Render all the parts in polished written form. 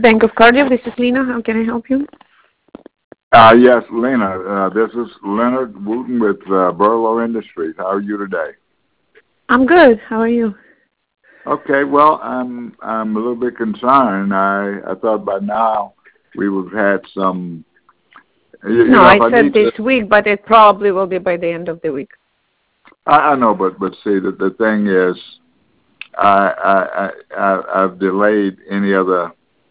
Bank of Cardiff. This is Lena. How can I help you? Yes, Lena. This is Leonard Wooten with Burlow Industries. How are you today? I'm good. How are you? Okay. Well, I'm a little bit concerned. I thought by now we would have had some. No, I said this week, but it probably will be by the end of the week. I know, but see, the thing is, I've delayed any other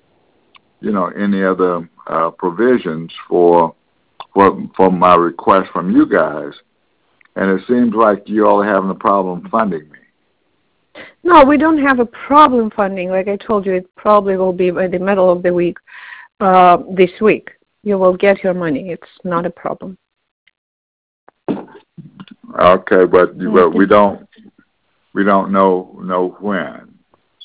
provisions for my request from you guys, and it seems like you all are having a problem funding me. No, we don't have a problem funding. Like I told you, it probably will be by the middle of the week, this week. You will get your money. It's not a problem. Okay, but we don't know when.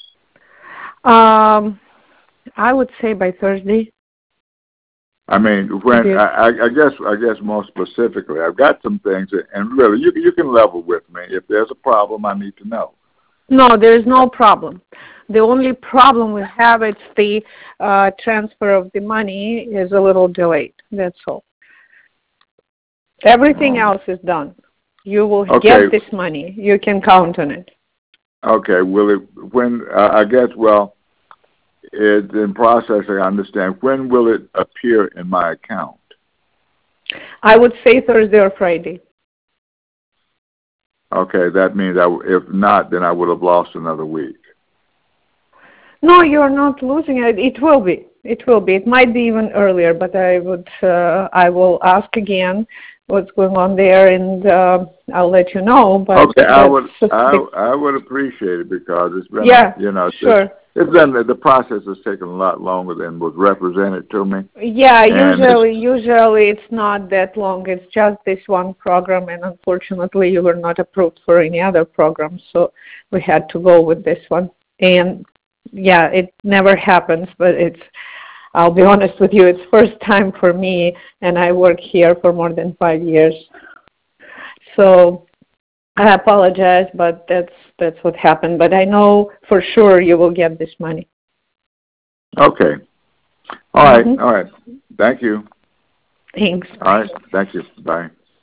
I would say by Thursday. I mean, when I guess more specifically, I've got some things, and really, you can level with me. If there's a problem, I need to know. No, there is no problem. The only problem we have is the transfer of the money is a little delayed. That's all. Everything else is done. You will get this money. You can count on it. Okay. Will it when? I guess. Well, it's in process. I understand. When will it appear in my account? I would say Thursday or Friday. Okay, that means if not, then I would have lost another week. No, you're not losing it. It will be. It will be. It might be even earlier, but I will ask again what's going on there, and I'll let you know. But okay, I would appreciate it because it's been sure. It's been the process has taken a lot longer than was represented to me. Yeah, usually it's not that long. It's just this one program, and unfortunately, you were not approved for any other program, so we had to go with this one. And yeah, it never happens, but I'll be honest with you, it's first time for me, and I work here for more than 5 years. So I apologize, but that's what happened. But I know for sure you will get this money. Okay. All right. All right. Thank you. Thanks. All right. Thank you. Bye.